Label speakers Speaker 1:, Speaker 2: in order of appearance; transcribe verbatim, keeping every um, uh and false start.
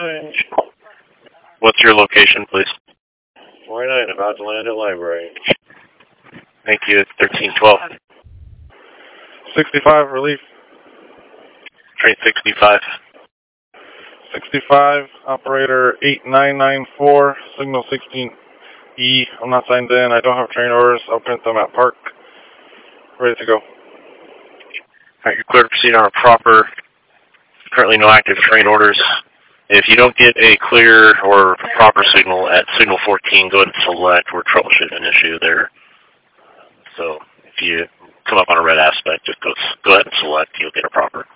Speaker 1: nine.
Speaker 2: What's your location, please?
Speaker 1: forty-nine, about to land at library.
Speaker 2: Thank you. thirteen twelve.
Speaker 3: sixty-five, relief.
Speaker 2: Train sixty-five.
Speaker 3: sixty-five, operator eight nine nine four, signal sixteen E. I'm not signed in. I don't have train orders. I'll print them at park. Ready to go.
Speaker 2: All right, you're clear to proceed on a proper, currently no active train orders. If you don't get a clear or proper signal at signal fourteen, go ahead and select. We're troubleshooting an issue there. So if you come up on a red aspect, just go, go ahead and select. You'll get a proper.